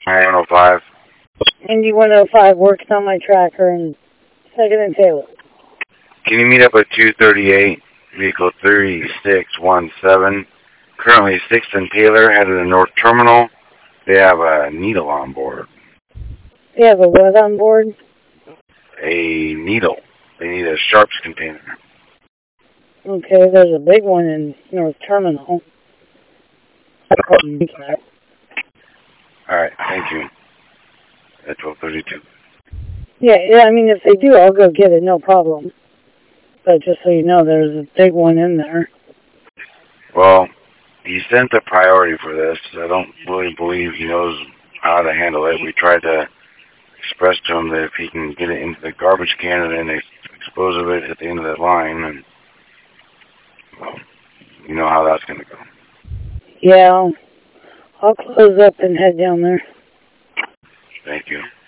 105. Indy 105 works on my tracker in 2nd and Taylor. Can you meet up at 238, vehicle 3617? Currently 6th and Taylor, headed to North Terminal. They have a needle on board. They have a what on board? A needle. They need a sharps container. Okay, there's a big one in North Terminal. Alright, thank you. At 1232. Yeah, I mean, if they do, I'll go get it, no problem. But just so you know, there's a big one in there. Well, he sent a priority for this. I don't really believe he knows how to handle it. We tried to express to him that if he can get it into the garbage can and then dispose of it at the end of that line, and well, you know how that's going to go. Yeah, I'll close up and head down there. Thank you.